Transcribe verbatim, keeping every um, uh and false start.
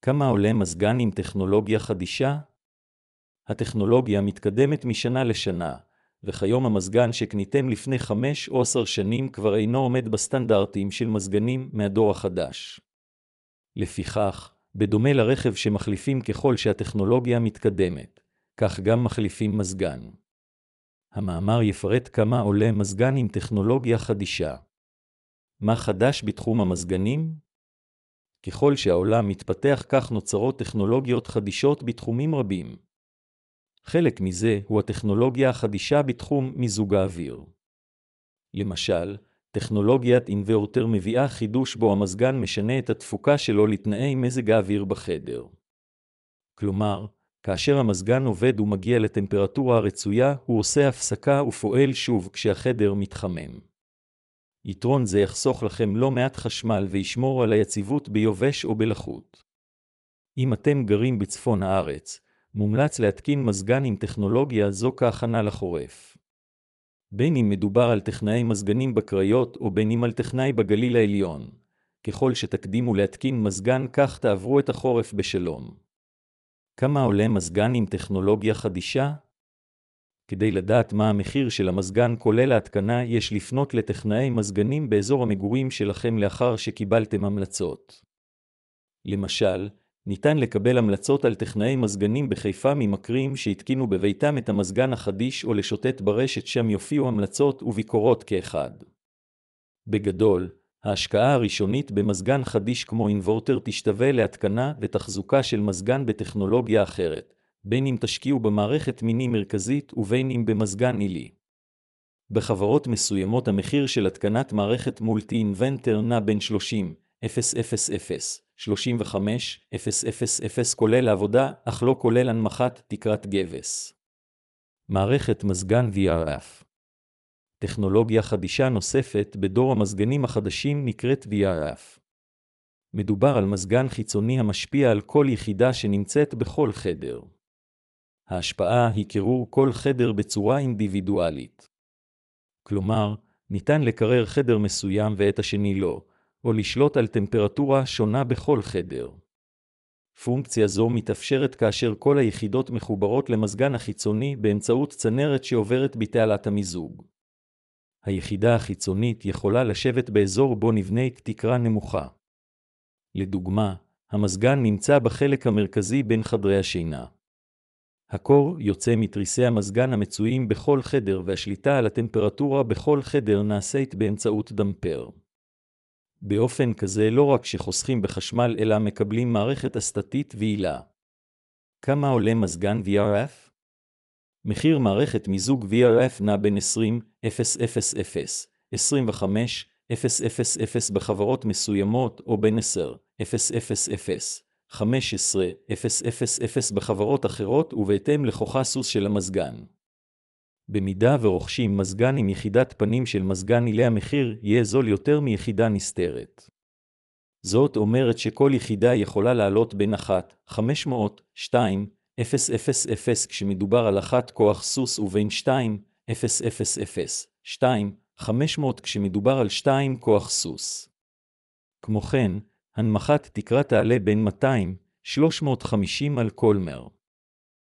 כמה עולה מזגן עם טכנולוגיה חדישה? הטכנולוגיה מתקדמת משנה לשנה, וכיום המזגן שקניתם לפני חמש או עשר שנים כבר אינו עומד בסטנדרטים של מזגנים מהדור החדש. לפיכך, בדומה לרכב שמחליפים ככל שהטכנולוגיה מתקדמת, כך גם מחליפים מזגן. המאמר יפרט כמה עולה מזגן עם טכנולוגיה חדישה. מה חדש בתחום המזגנים? ככל שהעולם מתפתח כך נוצרות טכנולוגיות חדישות בתחומים רבים. חלק מזה הוא הטכנולוגיה החדישה בתחום מיזוג האוויר. למשל, טכנולוגיית אינוורטר מביאה חידוש בו המזגן משנה את התפוקה שלו לתנאי מזג האוויר בחדר. כלומר, כאשר המזגן עובד ומגיע לטמפרטורה הרצויה, הוא עושה הפסקה ופועל שוב כשהחדר מתחמם. יתרון זה יחסוך לכם לא מעט חשמל וישמור על היציבות ביובש או בלחות. אם אתם גרים בצפון הארץ, מומלץ להתקין מזגן עם טכנולוגיה זו כהכנה לחורף. בין אם מדובר על טכנאי מזגנים בקריות או בין אם על טכנאי בגליל העליון, ככל שתקדימו להתקין מזגן כך תעברו את החורף בשלום. כמה עולה מזגן עם טכנולוגיה חדישה? כדי לדעת מה המחיר של המזגן כולל ההתקנה, יש לפנות לטכנאי מזגנים באזור המגורים שלכם לאחר שקיבלתם המלצות. למשל, ניתן לקבל המלצות על טכנאי מזגנים בחיפה ממקרים שהתקינו בביתם את המזגן החדיש או לשוטט ברשת שם יופיעו המלצות וביקורות כאחד. בגדול, ההשקעה הראשונית במזגן חדיש כמו אינוורטר תשתווה להתקנה ותחזוקה של מזגן בטכנולוגיה אחרת, בין אם תשקיעו במערכת מיני מרכזית ובין אם במזגן עילי. בחברות מסוימות המחיר של התקנת מערכת מולטי אינוונטר נע בין שלושים אלף שלושים וחמש אלף כולל העבודה, אך לא כולל הנמכת תקרת גבס. מערכת מזגן וי אר אף. טכנולוגיה חדישה נוספת בדור המזגנים החדשים נקראת וי אר אף. מדובר על מזגן חיצוני המשפיע על כל יחידה שנמצאת בכל חדר. ההשפעה היא קירור כל חדר בצורה אינדיבידואלית. כלומר, ניתן לקרר חדר מסוים ואת השני לא, או לשלוט על טמפרטורה שונה בכל חדר. פונקציה זו מתאפשרת כאשר כל היחידות מחוברות למזגן החיצוני באמצעות צנרת שעוברת בתעלת המיזוג. היחידה החיצונית יכולה לשבת באזור בו נבנית תקרה נמוכה. לדוגמה, המזגן נמצא בחלק המרכזי בין חדרי השינה. הקור יוצא מתריסי המזגן המצויים בכל חדר והשליטה על הטמפרטורה בכל חדר נעשית באמצעות דמפר. באופן כזה לא רק שחוסכים בחשמל אלא מקבלים מערכת אסתטית ועילה. כמה עולה מזגן וי אר אף? מחיר מערכת מיזוג וי אר אף נע בין עשרים אלף עשרים וחמש אלף בחברות מסוימות או בין עשרה אלף חמש עשרה אלף בחברות אחרות ובהתאם לכוחה סוס של המזגן. במידה ורוכשים מזגן עם יחידת פנים של מזגן עילי המחיר יהיה זול יותר מיחידה נסתרת. זאת אומרת שכל יחידה יכולה לעלות בין אחת חמש מאות שתיים אלף כשמדובר על אחת כוח סוס ובין שתיים אלף שתיים חמש מאות כשמדובר על שתיים כוח סוס. כמו כן, הנמכת תקרה תעלה בין מאתיים שלוש מאות וחמישים על כל מר.